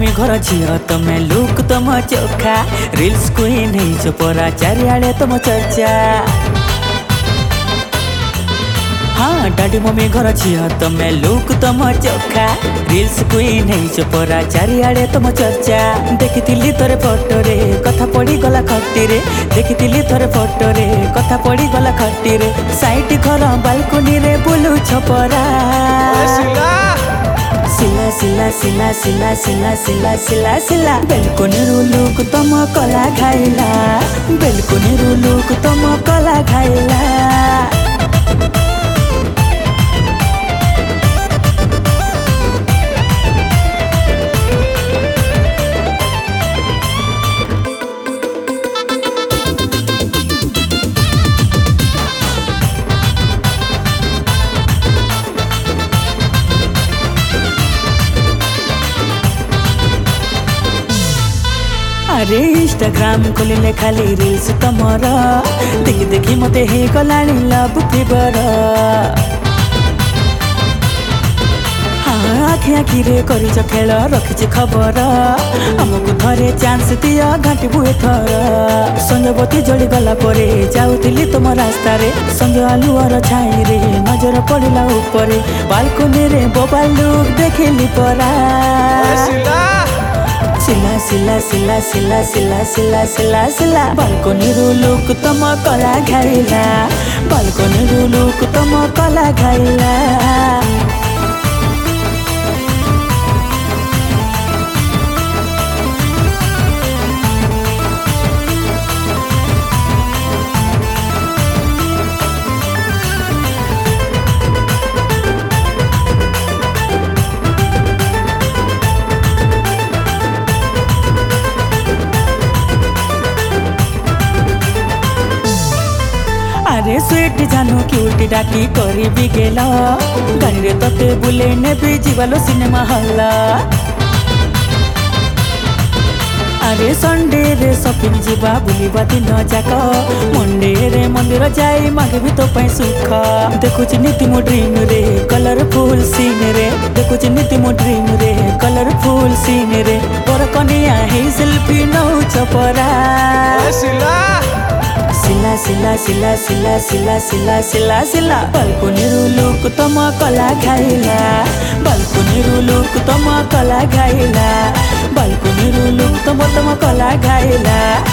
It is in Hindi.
मम्मी घर झील तमें लुक तुम चोखा रिल्स क्वीन हो परा चारिआडे तुम चर्चा। हाँ डैडी मम्मी घर झील तमें लुक तुम चोखा रिल्स क्वीन हो परा चारिआडे तुम चर्चा। देखी तोरे फोटो रे कथा पड़ी गला खटी रे देखी तोरे फोटो रे कथा पड़ी गला खटी रे साइड घर बालकोनी रे बुलू छपरा। सिला सिला सिला सिला सिला सिला सिला सिला बेलकोनी लुक तुम कला खाइला बेलकोनी लुक तुम कला खाइला। अरे इंस्टाग्राम खोलिले खाली रिल्स तमर देखी देखी मते हे गलानी लव फीवर। हाँ आखि आखि रे करिछ खेल रखिछ खबर हमको थरे चांस दिया घाटी बुए थर। संजबती जड़ी गला परे जाउतिली तुम रास्ता रे संज आलुअर छाई रे नजर पड़िला ऊपरे बालकोनी रे बोबा लुक देखिली परा। सिला सिला सिला सिला सिला सिला सिला सिला बालकोनी लुक तुम कला खाइला बालकोनी लुक तुम कला खाइला। अरे स्वीट जानू क्यूट डाकी करी भी गेल गाड़ी रे तते बुले ने भी जीवालो सिनेमा हॉल। अरे संडे रे शॉपिंग जीवा बुलिबा दिन जाक मंडे रे मंदिर जाई मागे भी तो पाई सुख। देखुची नीति मो ड्रीम रे कलरफुल सीन रे देखुची नीति मो ड्रीम रे कलरफुल सीन रे पर कनिया हे सेल्फी नौ छपरा। सिला सिला सिला सिला सिला सिला सिला सिला बालकोनी लुक तुम कला खाइला बालकोनी लुक तुम कला खाइला बालकोनी लुक तुम कला खाइला।